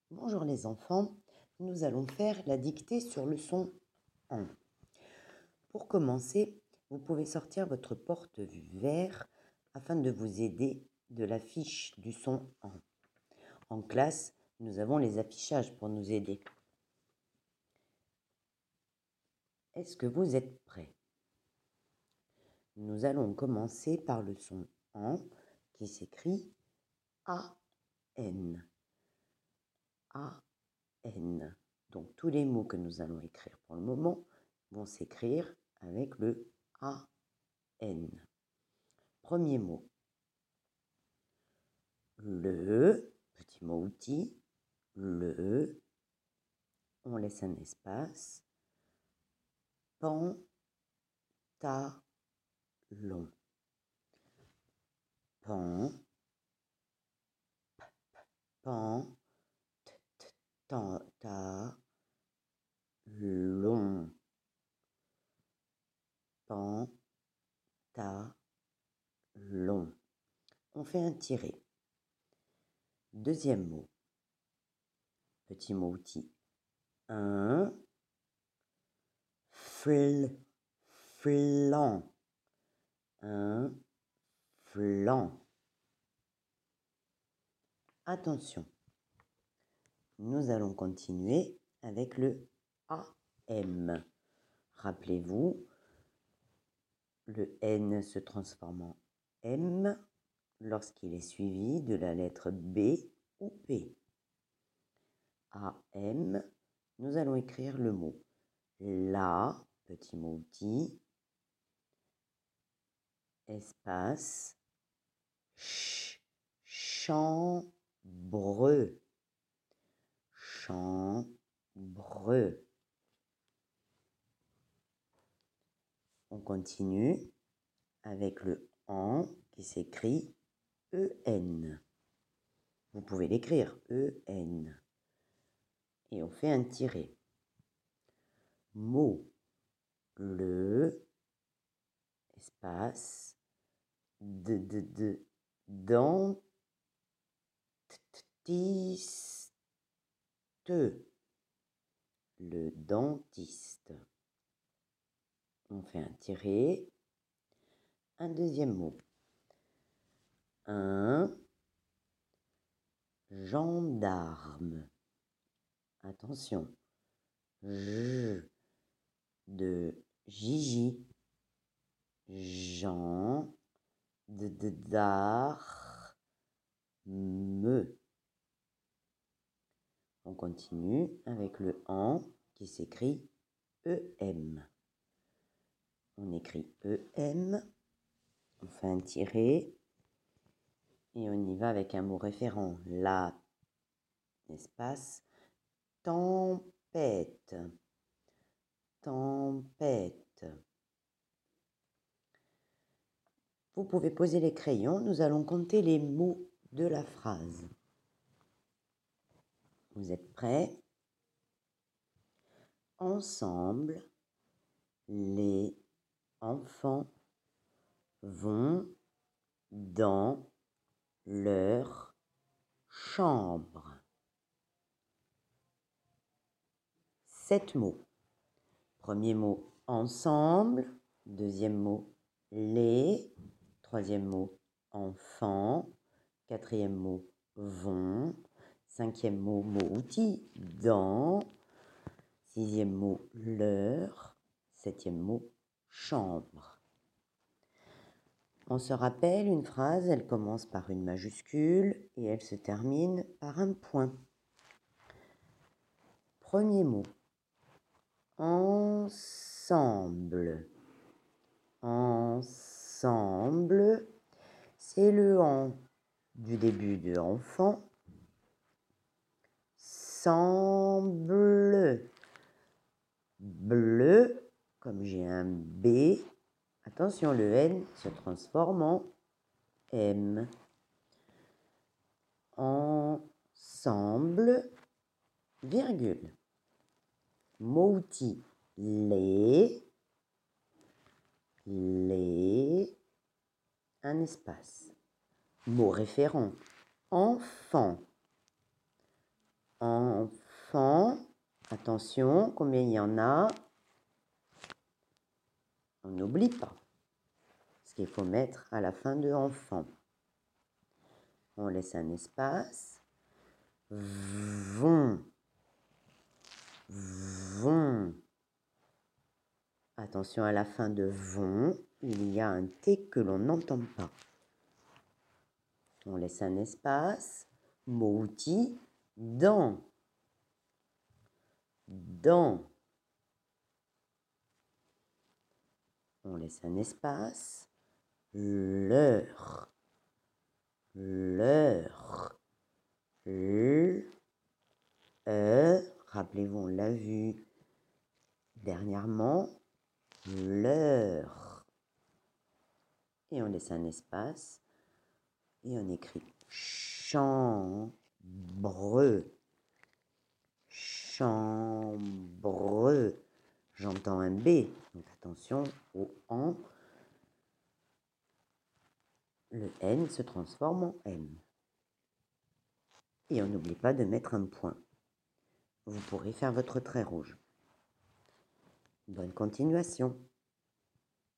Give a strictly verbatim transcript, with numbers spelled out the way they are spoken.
Bonjour les enfants, nous allons faire la dictée sur le son en. Pour commencer, vous pouvez sortir votre porte-vue vert afin de vous aider de la fiche du son en. En classe, nous avons les affichages pour nous aider. Est-ce que vous êtes prêts? Nous allons commencer par le son en qui s'écrit A N. A N. Donc tous les mots que nous allons écrire pour le moment vont s'écrire avec le A N. Premier mot. Le, petit mot outil, le, on laisse un espace, pantalon, pan, pan, ta, ta, long, pan, ta, long. On fait un tiret. Deuxième mot. Petit mot outil. Un, fl, flan, un flan. Attention, nous allons continuer avec le A M. Rappelez-vous, le N se transforme en M lorsqu'il est suivi de la lettre B ou P. A M, nous allons écrire le mot la, petit mot outil, espace, ch, chambre, chambre. On continue avec le en qui s'écrit E N. Vous pouvez l'écrire E N. Et on fait un tiret. Mot, le, espace, de, de, de, dentiste, le dentiste. On fait un tiret. Un deuxième mot. Un gendarme. Attention. J de Gigi. Jean de, de dar me. On continue avec le en qui s'écrit E M. On écrit E M, on fait un tiret et on y va avec un mot référent. La, espace, tempête, tempête. Vous pouvez poser les crayons, nous allons compter les mots de la phrase. Vous êtes prêts? Ensemble, les enfants vont dans leur chambre. Sept mots. Premier mot, ensemble. Deuxième mot, les. Troisième mot, enfant. Quatrième mot, vont. Cinquième mot, mot outil, dans. Sixième mot, leur. Septième mot, chambre. On se rappelle une phrase, elle commence par une majuscule et elle se termine par un point. Premier mot, ensemble. Ensemble, c'est le en du début de enfant. Semble. Bleu, comme j'ai un B. Attention, le N se transforme en M. Ensemble, virgule. Mot outil, les. Les, un espace. Mot référent, enfant. Enfant. Attention, combien il y en a? On n'oublie pas ce qu'il faut mettre à la fin de enfant. On laisse un espace. Vont. Vont. Attention, à la fin de vont, il y a un T que l'on n'entend pas. On laisse un espace. Mot outil. Dans. Dans. On laisse un espace. Leur. Leur. Le. Euh. Rappelez-vous, on l'a vu dernièrement. Leur. Et on laisse un espace. Et on écrit chambre. Chambre. J'entends un B. Donc attention au en. Le N se transforme en M. Et on n'oublie pas de mettre un point. Vous pourrez faire votre trait rouge. Bonne continuation.